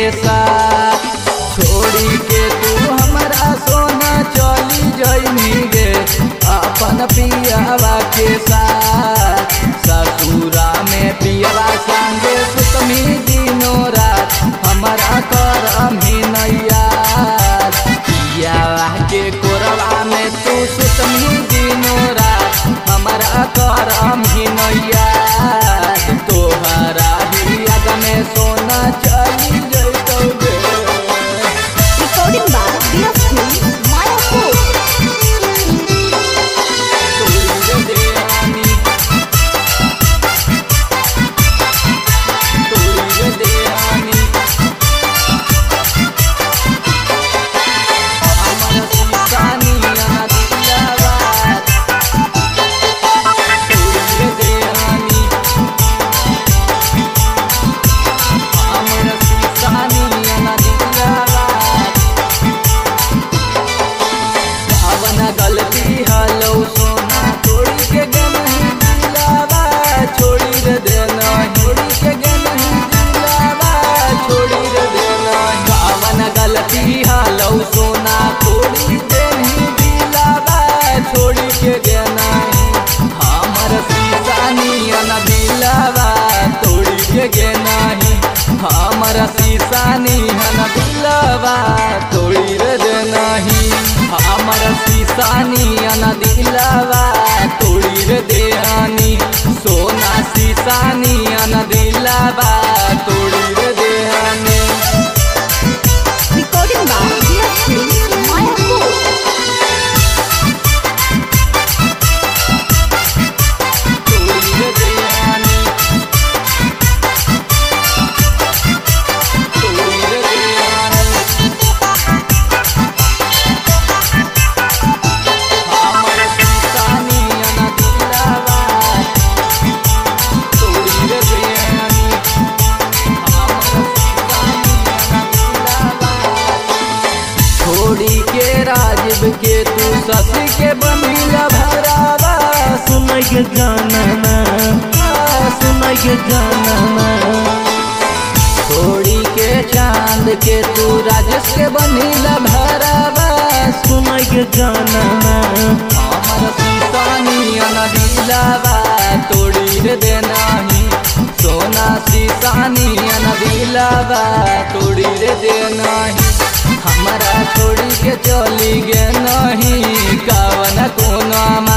साथ। छोड़ी के तू हमरा सोना चली जइनी गे अपन पियावा के साथ। ससुरा में पियावा संगे सुतमी दिनों रात हमारा करम ही नैया। पियावा के कोरवा में तू सुतमी दिनों रात हमारा करम ही नैया। तोहरा ही याद में सोना चली जइतौ गे। Recording by DSP Mayapur. सोना थोड़ी देनी दिलावा छोड़ी के गेना हमर सीसानियन दिलावा तोड़ी के गेना हमर सीसानियन दिलावा तोड़ी रे देना हमर सीसानियन दिलावा तोड़ी रे देहानी। सोना सीसानियन दिलावा तोड़ी रे देहानी। Recording by DSP Mayapur. छोड़ी के राजीव के तू शशि के बनिला भरावा। सुनाई के गाना सुनाई के गाना। छोड़ी के चांद के तू राजेश के बनिला भरावा। सुनाई के गाना हमर सीसानियन दिलावा तोड़ी रे देनाही। सोना सीसानियन दिलावा तोड़ी रे देनाही। हमारा छोड़ी के चली गे नहीं कवन कोनो